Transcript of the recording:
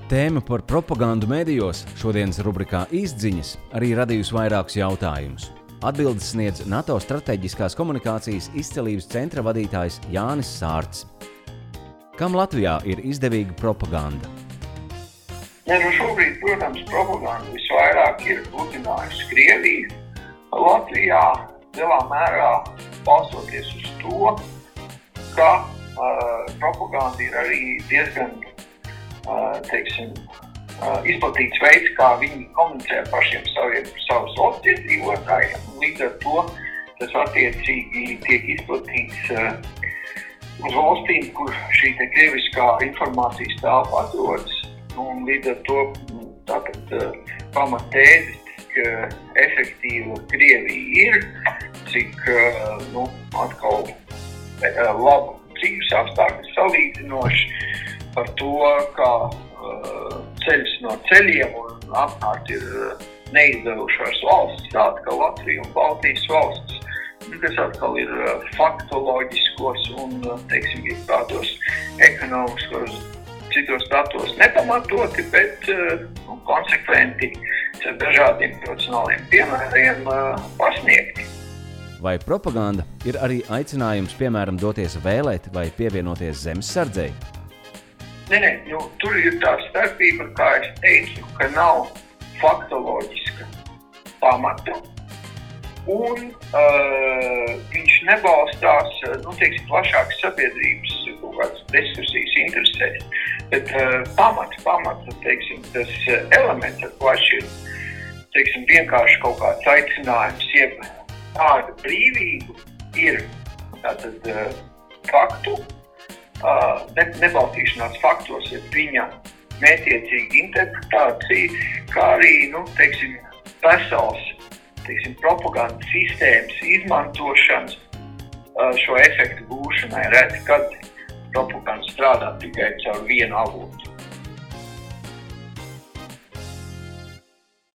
Tēma par propagandu medijos šodienas rubrikā Īsdziņas arī radījusi vairākus jautājumus. Atbildes sniedz NATO strateģiskās komunikācijas izcelības centra vadītājs Jānis Sārts. Kam Latvijā ir izdevīga propaganda? Šobrīd, protams, propaganda visvairāk ir budinājusi Krieviju. Latvijā lielā mērā balstoties uz to, ka propaganda ir arī diezgan izplatīts veids, kā viņi komunicē ar pašiem savus valsts iedzīvotājiem. Līdz ar to tas attiecīgi tiek izplatīts uz valstīm, kur šī te krieviskā informācijas telpa atrodas. Un līdz ar to tātad pamattēzes, cik efektīva Krievija ir, cik atkal labu dzīves apstākļus salīdzinoši, par to, kā ceļus no ceļiem un apkārt ir neizdevušās valstis, tāda kā Latvija un Baltijas valstis, kas atkal ir faktoloģiskos un, tādos ekonomiskos citos datos nepamatoti, bet konsekventi ar dažādiem profesionāliem piemēriem pasniegti. Vai propaganda ir arī aicinājums, piemēram, doties vēlēt vai pievienoties zemesardzei? Nē, tur ir tā starpība, kā es teicu, ka nav faktoloģiska pamata, un viņš nebalstās, plašākas sabiedrības kaut kādas diskusijas interesēs, bet pamata, tas elements, ar ko atšķir, vienkārši kaut kāds aicinājums, jeb tāda brīvība ir tātad faktu, nebalstīšanās faktos, ja viņa mētiecīga interpretācija, kā arī, pasaules, propagandas sistēmas izmantošanas šo efektu gūšanai. Redz, kad propaganda strādā tikai caur vienu avotu.